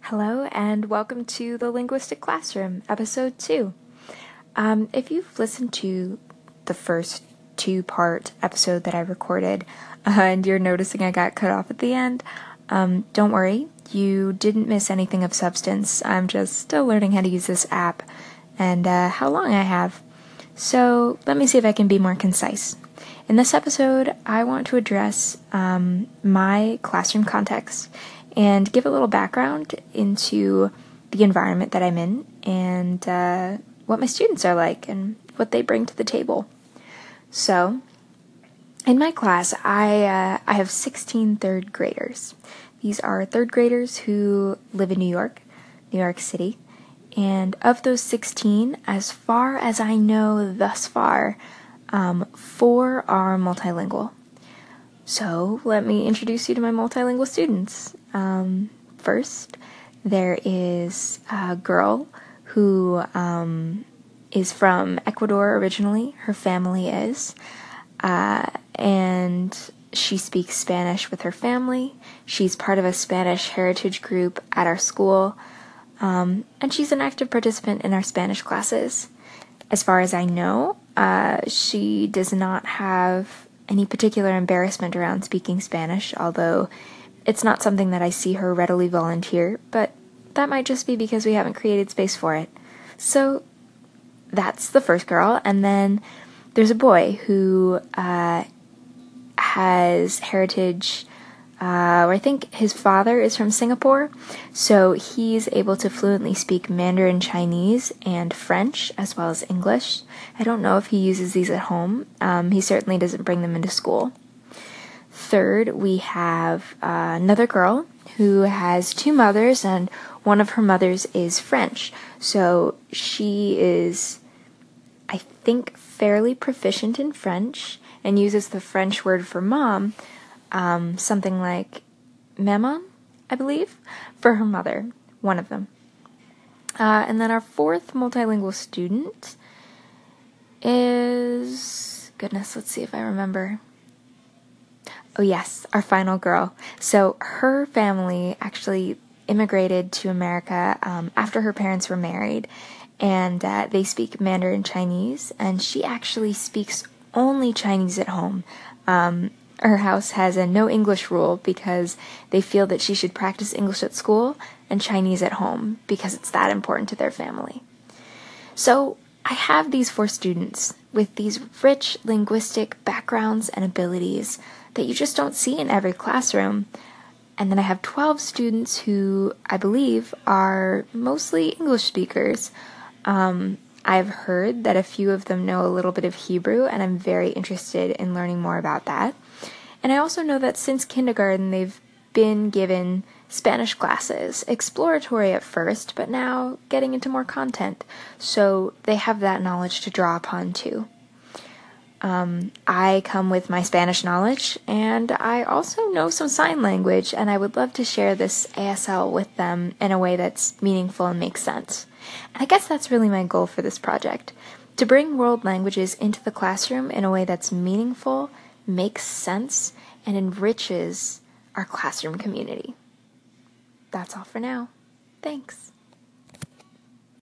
Hello, and welcome to the Linguistic Classroom, Episode 2. If you've listened to the first two-part episode that I recorded, and you're noticing I got cut off at the end, don't worry, you didn't miss anything of substance. I'm just still learning how to use this app, and how long I have. So let me see if I can be more concise. In this episode, I want to address my classroom context and give a little background into the environment that I'm in and what my students are like and what they bring to the table. So, in my class, I have 16 third graders. These are third graders who live in New York City. And of those 16, as far as I know thus far, 4 are multilingual. So let me introduce you to my multilingual students. First, there is a girl who is from Ecuador originally. Her family is. And she speaks Spanish with her family. She's part of a Spanish heritage group at our school. And she's an active participant in our Spanish classes. As far as I know, she does not have any particular embarrassment around speaking Spanish, although it's not something that I see her readily volunteer, but that might just be because we haven't created space for it. So that's the first girl, and then there's a boy who has heritage, I think his father is from Singapore, so he's able to fluently speak Mandarin Chinese and French, as well as English. I don't know if he uses these at home. He certainly doesn't bring them into school. Third, we have another girl who has 2 mothers, and one of her mothers is French. So she is, I think, fairly proficient in French and uses the French word for mom, something like maman, I believe, for her mother, one of them. And then our 4th multilingual student is, goodness, let's see if I remember. Oh yes, our final girl. So her family actually immigrated to America after her parents were married, and they speak Mandarin Chinese, and she actually speaks only Chinese at home. Her house has a no English rule because they feel that she should practice English at school and Chinese at home because it's that important to their family. So I have these 4 students with these rich linguistic backgrounds and abilities that you just don't see in every classroom. And then I have 12 students who I believe are mostly English speakers. I've heard that a few of them know a little bit of Hebrew, and I'm very interested in learning more about that. And I also know that since kindergarten, they've been given Spanish classes, exploratory at first, but now getting into more content. So they have that knowledge to draw upon too. I come with my Spanish knowledge, and I also know some sign language, and I would love to share this ASL with them in a way that's meaningful and makes sense. And I guess that's really my goal for this project, to bring world languages into the classroom in a way that's meaningful, makes sense, and enriches our classroom community. That's all for now. Thanks.